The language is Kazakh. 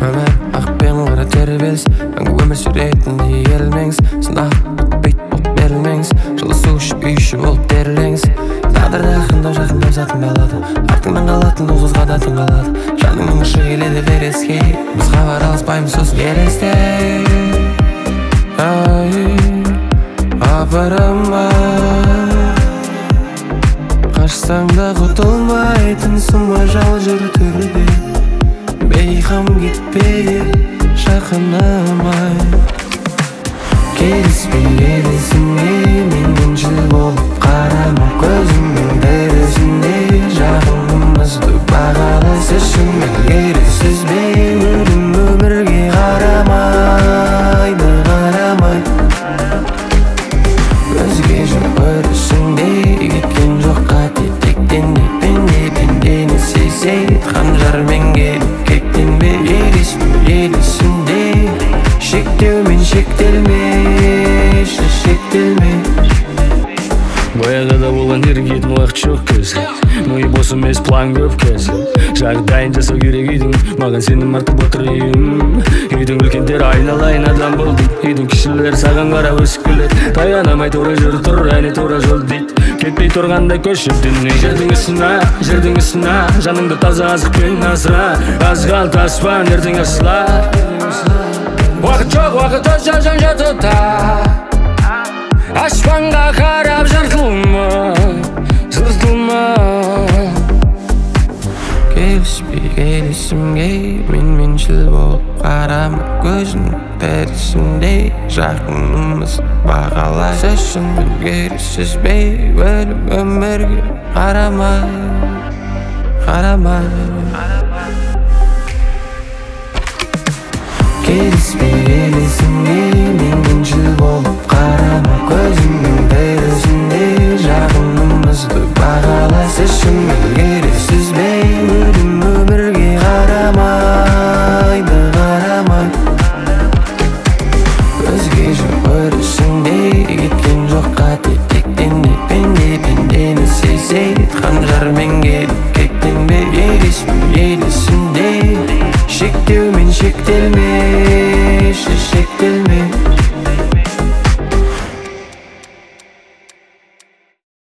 Өмір ақ пен қара тербеліс, мәңгі өмір сүретіндей елмеңіз. Сынақ бітпейді болып берілмеңіз, жылы су ішіп үй іші болып берілеңіз. Тағдырда жақындап затын балады, артыңнан қалатын доғызға да тың қалады. Жаныңның ұшы келеді вереске, біз хабар алыспаймыз сосын елесте. Апарама, қашсаң да құтылмайтынсың ба жал жүр түрде. Бейхам кетпе, жақынамай. Келіспейдесіңе менменшіл болып қарама, көзіңнің терісінде жақынымызды бағалас үшін мен ерісіз бе өлім өмірге қарамайды, қарамай. Өзге жоқ өрісіңде кеткен жоқ қате тектен де пендені сезет қанжармен келіп кектенбе елесінде шектеумен шектелме, шектелме. Баяғыда болған еркетін уақыт жоқ кез, миы бос емес план көп кез. Жағдайын жасау керек үйдің, маған сенім артып отыр үйім. Үйдің үлкендері айналайын адам болдым, үйдің кішілері саған қарап өсіп келеді. Таянамай тура жүр тұр, әне тура жол дейді, кетпей тұрғанда көшіп дүние. Жердің үстіне жаныңды таза азықпен асыра, аз қалды аспан ертең ашылар. Уақыт жоқ, уақыт өз жазам жатыда, аспанға қарап жыртылма. Келісімге менменшіл болып қарама, көзің терісінде жақынымыз бағалас үшін мен ерісіз бе өлім өмірге қарамай, қарамай. Келісімге менменшіл болып қарама, көзіңнің терісінде жақынымызды бағалас үшін мен ерісіз бе өлім өмірге қарамайды, қарамай. Өзге жоқ өрісіңде кеткен жоқ қате тектен де пендені сезет қанжармен келіп кектенбе елесінде шектеумен шектелме, шектелме.